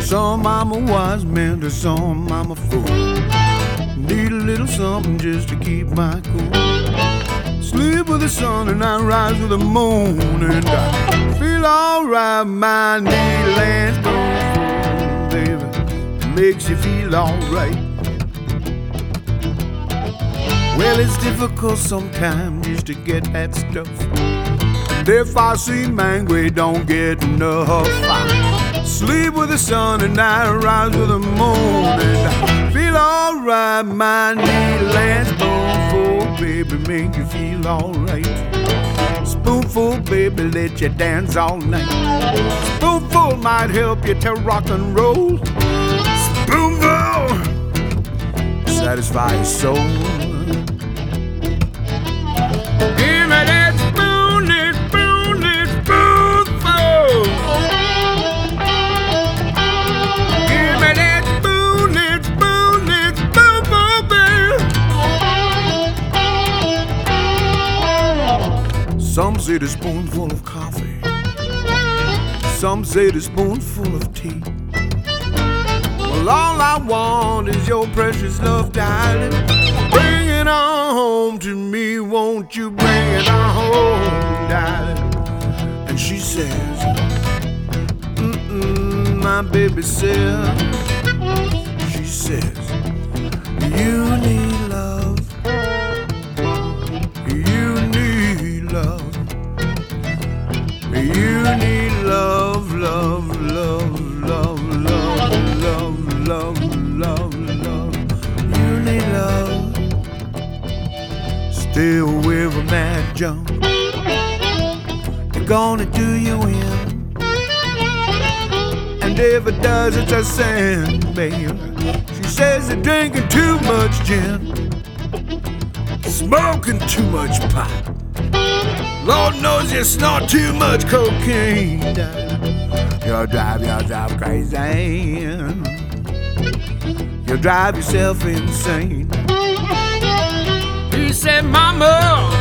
Some I'm a wise man, to some I'm a fool. Need a little something just to keep my cool. Sleep with the sun and I rise with the moon, and I feel alright. My Nederlands spoonful, baby, makes you feel alright. Well, it's difficult sometimes just to get that stuff, and if I see mango, it don't get enough. I sleep with the sun and I rise with the moon, and I feel alright. My Nederlands spoonful, baby, make you feel alright. Spoonful, baby, let you dance all night. Spoonful might help you to rock and roll. Spoonful, satisfy your soul. Give me that spoon, that spoon, that spoonful. Give me that spoon, that spoon, that spoonful, baby. Some say the spoonful of coffee, some say the spoonful of tea. Well, all I want is your precious love, darling. Bring it on home to me, won't you bring it on home, darling? And she says, my baby says, she says, you need love, you need love, you need love, love, love, love, love, love, love, love, love, you need love. Stay away from that junk, they're gonna do you in. And if it does, it's a sin, baby. She says they're drinking too much gin, smoking too much pot. Lord knows you snort too much cocaine. You'll drive yourself crazy, you'll drive yourself insane. He said, mama,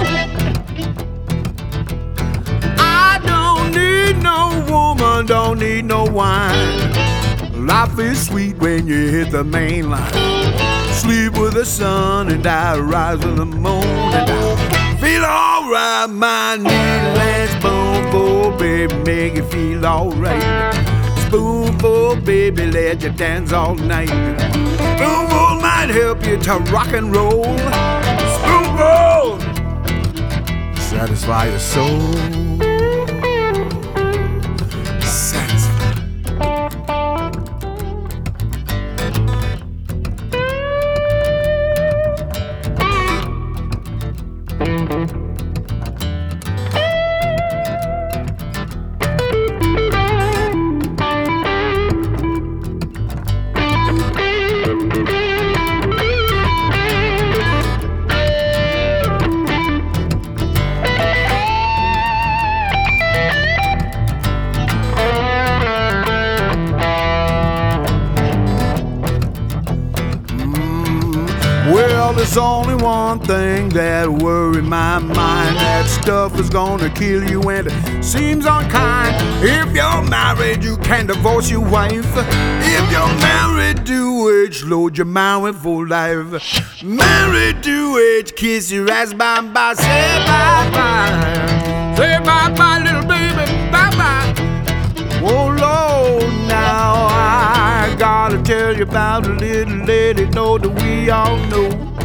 I don't need no woman, don't need no wine. Life is sweet when you hit the main line. Sleep with the sun and I rise with the moon, and I feel alright. My Nederlands spoonful, baby, make you feel alright. Spoonful, baby, let you dance all night. Spoonful might help you to rock and roll. Spoonful, satisfy your soul. Well, there's only one thing that worries my mind. That stuff is gonna kill you and it seems unkind. If you're married, you can divorce your wife. If you're married to age, load your married for life. Married to age, kiss your ass bye-bye. Say bye-bye. Say bye-bye, little baby, bye-bye. Oh, Lord, now I gotta tell you about a little lady, know that we all know.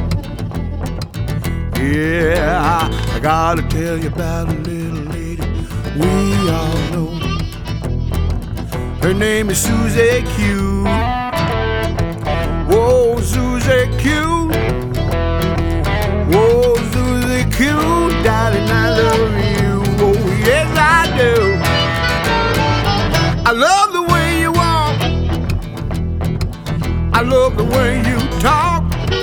Yeah, I gotta tell you about a little lady we all know. Her name is Susie Q. Whoa, Susie Q. Whoa, Susie Q. Darling, I love you. Oh, yes, I do. I love the way you walk, I love the way you talk,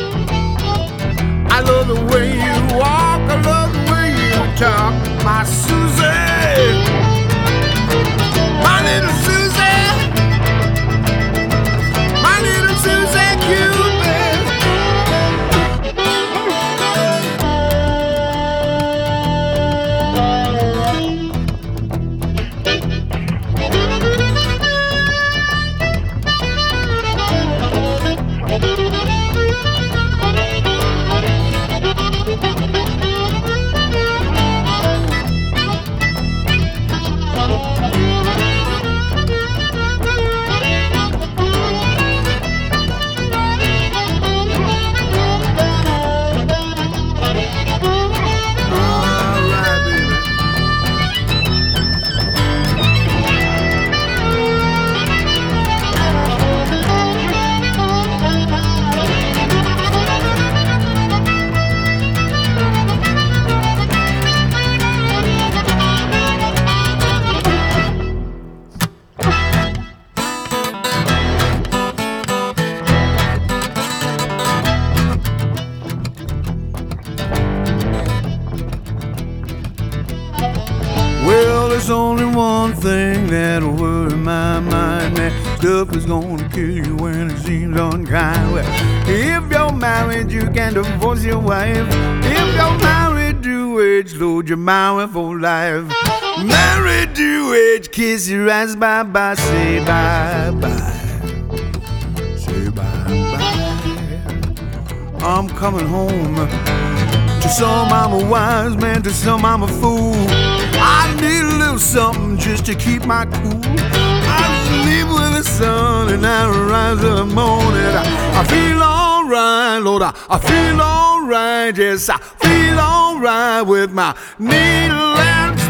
I love the way you walk, I love the way you talk. My Susie, my little Susie, my little Susie Cupid. thing that'll worry my mind. That stuff is gonna kill you when it seems unkind. Well, if you're married, you can divorce your wife. If you're married to age, load your mind for life. Married to age, kiss your ass bye-bye, say bye-bye. Say bye-bye. I'm coming home. To some I'm a wise man, to some I'm a fool. I need a little something just to keep my cool. I sleep with the sun and I rise in the morning. I feel alright, Lord, I feel alright. Yes, I feel alright with my needle and